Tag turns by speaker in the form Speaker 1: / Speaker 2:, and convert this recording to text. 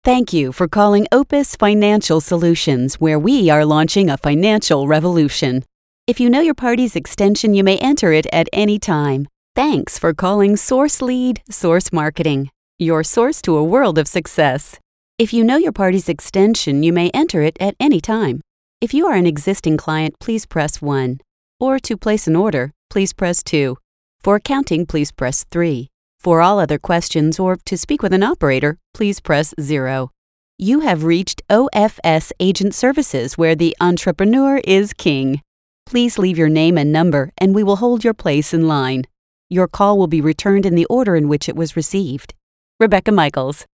Speaker 1: Thank you for calling Opus Financial Solutions, where we are launching a financial revolution. If you know your party's extension, you may enter it at any time. Thanks for calling Source Lead Source Marketing, your source to a world of success. If you know your party's extension, you may enter it at any time. If you are an existing client, please press 1. Or to place an order, please press 2. For accounting, please press 3. For all other questions or to speak with an operator, please press 0. You have reached OFS Agent Services, where the entrepreneur is king. Please leave your name and number, and we will hold your place in line. Your call will be returned in the order in which it was received. Rebecca Michaels.